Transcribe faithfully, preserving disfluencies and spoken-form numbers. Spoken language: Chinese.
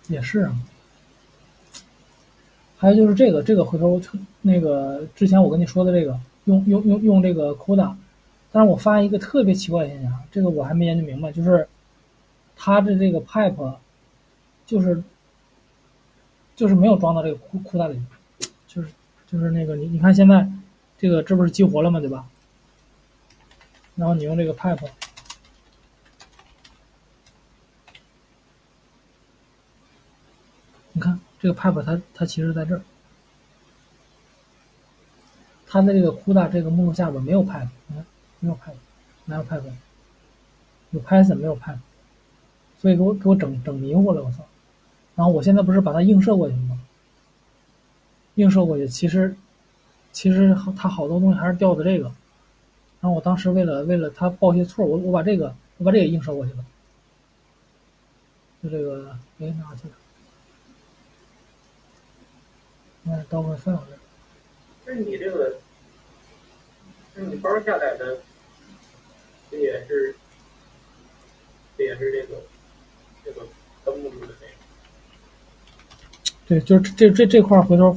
也是啊。还有就是这个，这个回头那个之前我跟你说的这个，用用用用这个 C U D A，但是我发现一个特别奇怪的现象，这个我还没研究明白，就是它的这个 pipe 就是就是没有装到这个 C U D A 里，就是就是那个你你看现在这个这不是激活了吗？对吧？然后你用这个 pipe，你看这个 pipe 它它其实在这儿，它的这个 C U D A 这个目录下边没有 pipe，你看没有 pipe，哪有 pipe？有 Python 没有 pipe，所以给我给我整整迷糊了，我操！然后我现在不是把它映射过去了吗？映射过去，其实其实它好多东西还是调的这个。然后我当时为了为了它报些错，我我把这个我把这个映射过去了，就这个哎哪去了？那刀会分好这。 那你这个，那你包下来的，这也是，这也是这个这个根目录的内容。 对，就是这这这块回头